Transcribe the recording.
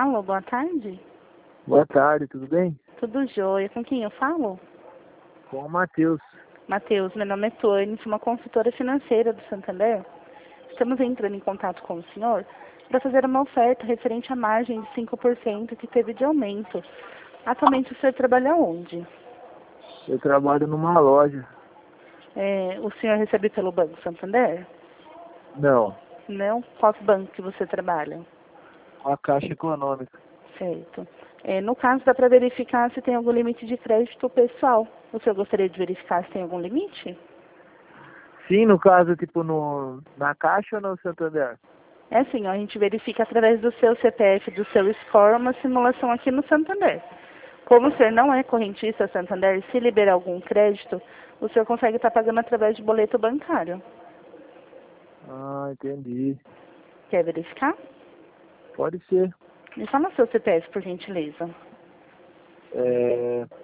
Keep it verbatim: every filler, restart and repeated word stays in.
Alô, boa tarde. Boa tarde, tudo bem? Tudo jóia. Com quem eu falo? Com o Matheus. Matheus, meu nome é Tônia, sou uma consultora financeira do Santander. Estamos entrando em contato com o senhor para fazer uma oferta referente à margem de cinco por cento que teve de aumento. Atualmente o senhor trabalha onde? Eu trabalho numa loja. É, o senhor recebe pelo Banco Santander? Não, Não? Qual banco que você trabalha? com a Caixa Econômica. Certo. É, no caso, dá para verificar se tem algum limite de crédito pessoal. O senhor gostaria de verificar se tem algum limite? Sim, no caso, tipo, no, na Caixa ou no Santander? É assim, ó, a gente verifica através do seu C P F, do seu score, uma simulação aqui no Santander. Como o senhor não é correntista Santander, se liberar algum crédito, o senhor consegue estar pagando através de boleto bancário. Ah, entendi. Quer verificar? Pode ser. Me fala seu C P F, por gentileza. É...